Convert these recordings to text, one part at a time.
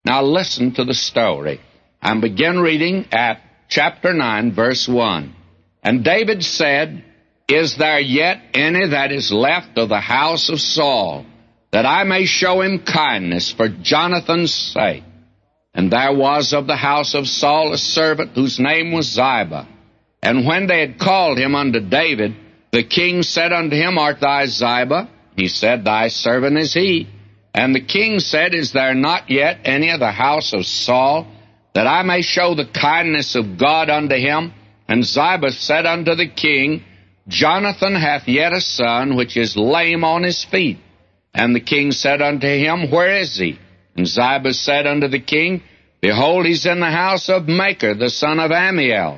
Now listen to the story. I begin reading at chapter 9, verse 1. And David said, Is there yet any that is left of the house of Saul, that I may show him kindness for Jonathan's sake? And there was of the house of Saul a servant whose name was Ziba. And when they had called him unto David, the king said unto him, Art thou Ziba? He said, Thy servant is he. And the king said, Is there not yet any of the house of Saul, that I may show the kindness of God unto him? And Ziba said unto the king, Jonathan hath yet a son, which is lame on his feet. And the king said unto him, Where is he? And Ziba said unto the king, Behold, he's in the house of Machir, the son of Ammiel,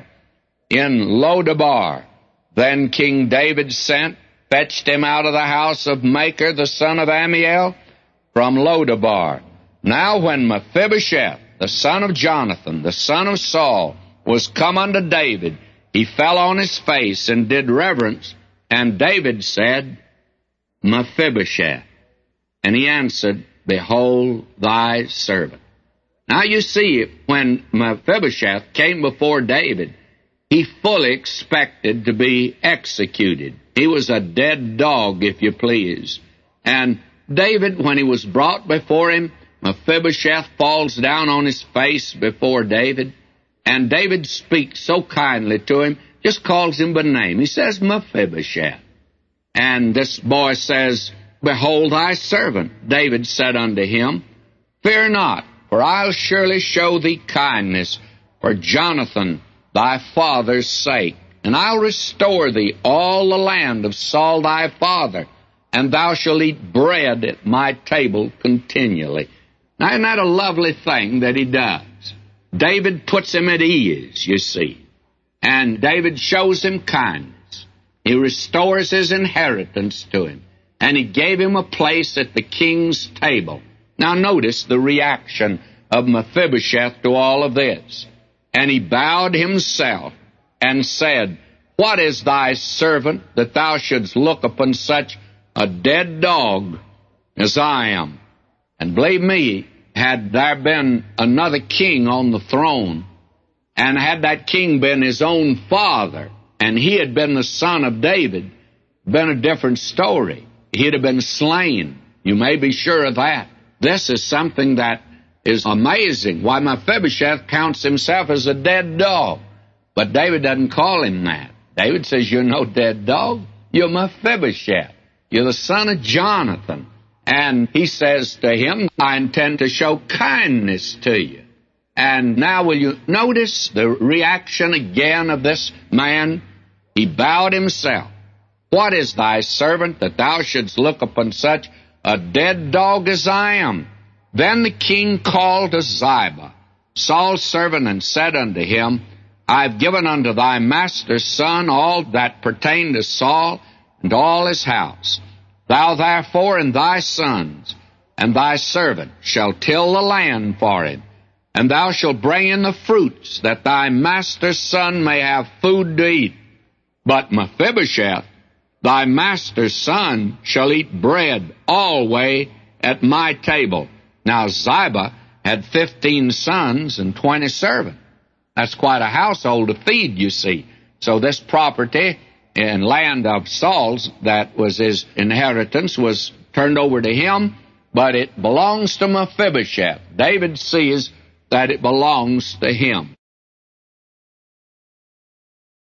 in Lodabar. Then King David fetched him out of the house of Machir, the son of Ammiel, from Lodabar. Now when Mephibosheth, the son of Jonathan, the son of Saul, was come unto David, he fell on his face and did reverence. And David said, Mephibosheth. And he answered, Behold thy servant. Now you see, when Mephibosheth came before David, he fully expected to be executed. He was a dead dog, if you please. And David, when he was brought before him, Mephibosheth falls down on his face before David, and David speaks so kindly to him, just calls him by name. He says, Mephibosheth. And this boy says, Behold thy servant. David said unto him, Fear not, for I'll surely show thee kindness for Jonathan thy father's sake, and I'll restore thee all the land of Saul thy father, and thou shalt eat bread at my table continually. Now, isn't that a lovely thing that he does? David puts him at ease, you see. And David shows him kindness. He restores his inheritance to him. And he gave him a place at the king's table. Now notice the reaction of Mephibosheth to all of this. And he bowed himself and said, What is thy servant, that thou shouldst look upon such a dead dog as I am? And believe me, had there been another king on the throne, and had that king been his own father, and he had been the son of David, been a different story. He'd have been slain. You may be sure of that. This is something that is amazing. Why, Mephibosheth counts himself as a dead dog. But David doesn't call him that. David says, You're no dead dog. You're Mephibosheth. You're the son of Jonathan. And he says to him, I intend to show kindness to you. And now will you notice the reaction again of this man? He bowed himself. What is thy servant, that thou shouldst look upon such a dead dog as I am? Then the king called to Ziba, Saul's servant, and said unto him, I have given unto thy master's son all that pertained to Saul and all his house. Thou therefore and thy sons and thy servant shall till the land for him, and thou shalt bring in the fruits, that thy master's son may have food to eat. But Mephibosheth, thy master's son, shall eat bread always at my table. Now Ziba had 15 sons and 20 servants. That's quite a household to feed, you see. So this property and land of Saul's, that was his inheritance, was turned over to him, but it belongs to Mephibosheth. David sees that it belongs to him.